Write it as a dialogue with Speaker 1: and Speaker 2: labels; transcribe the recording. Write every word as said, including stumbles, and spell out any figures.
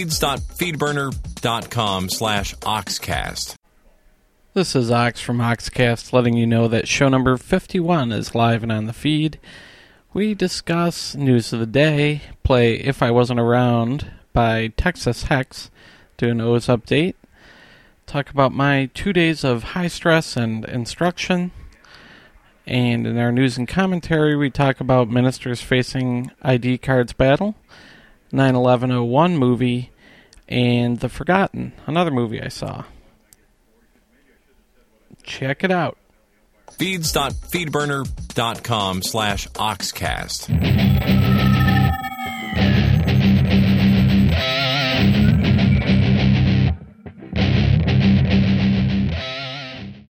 Speaker 1: feeds.feedburner.com slash oxcast.
Speaker 2: This is Ox from Oxcast letting you know that show number fifty-one is live and on the feed. We discuss news of the day, play If I Wasn't Around by Texas Hex, do an O's update, talk about my two days of high stress and instruction, and in our news and commentary we talk about ministers facing I D cards battle, nine eleven oh one movie, and The Forgotten, another movie I saw. Check it out.
Speaker 1: feeds.feedburner.com slash oxcast.